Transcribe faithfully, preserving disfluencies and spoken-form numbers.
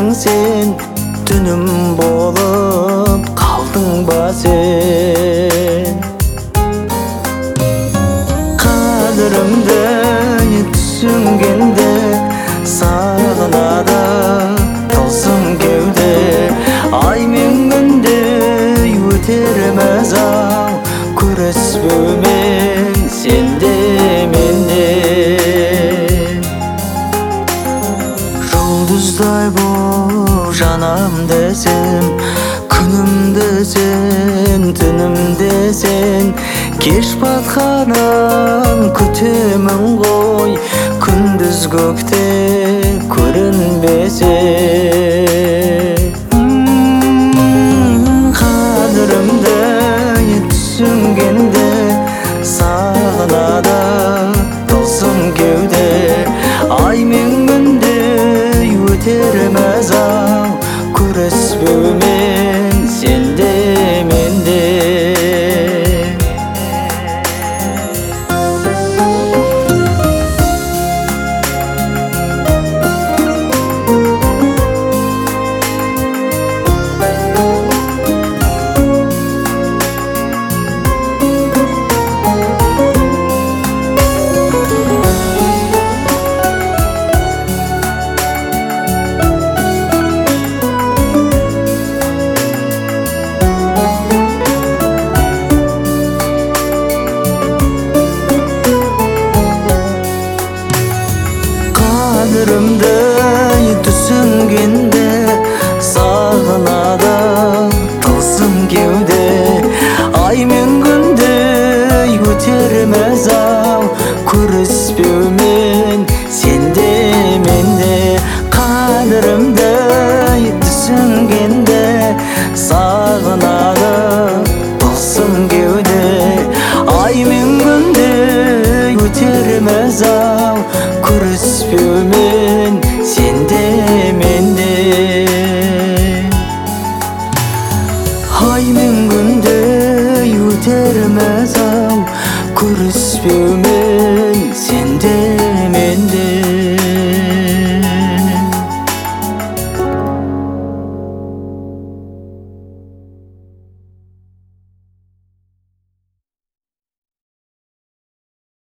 sen, dünüm bolup kaldыңba sen. Kadrimde түсінгенде сағынады тылсым кеуде. Ай мен күндей өтермez ау күреспеумен сенде менде. Жұлдыздай боп жанам десем, күнім десен, түнім десен, кеш батқанын күтемін ғой, күндіз көкте көрінбесе. Қадірімді түсінгенде сағынады тылсым кеуде. Ай мен күндей өтермez ау күреспеумен сенде менде. Qadrimde түсінгенде сағынады тылсым кеуде. Ай мен күндей өтермez ау көріспеумен сенде менде. Qadrimde түсінгенде сағынады тылсым кеуде. Ай мен күндей өтермez ау күреспеумен сенде менде. Ай мен күндей өтермez ау күреспеумен